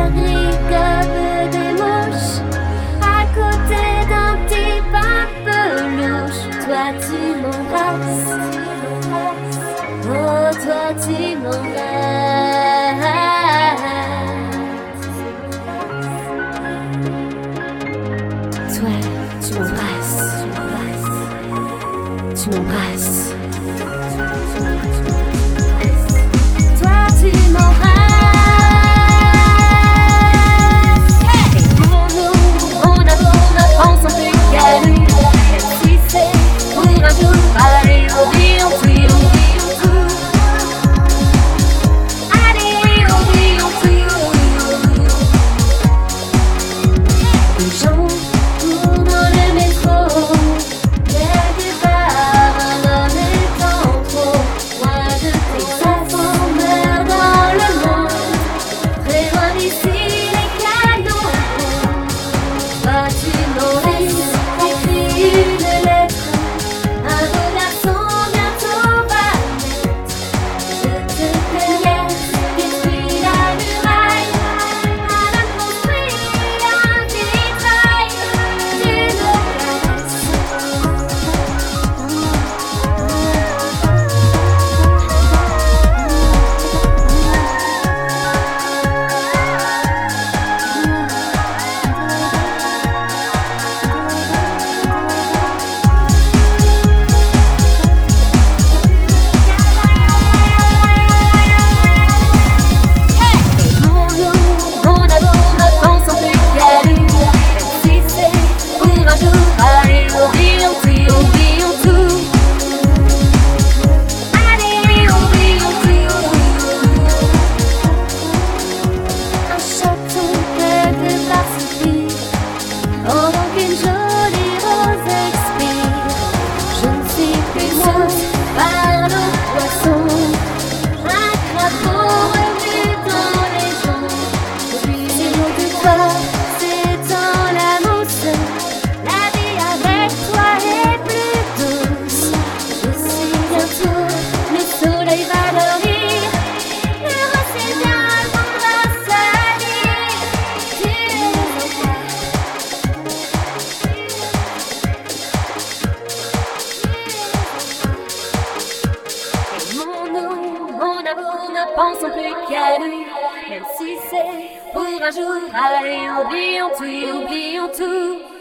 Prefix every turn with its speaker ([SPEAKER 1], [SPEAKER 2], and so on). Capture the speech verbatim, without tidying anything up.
[SPEAKER 1] gris comme des mouches à côté d'un type un peu louche. Toi tu m'embrasses, oh toi tu m'embrasses. Toi tu m'embrasses, tu m'embrasses. Toi tu m'embrasses. Ne pensons plus qu'à lui, même si c'est pour un jour. Allez, oublions tout, oublions tout.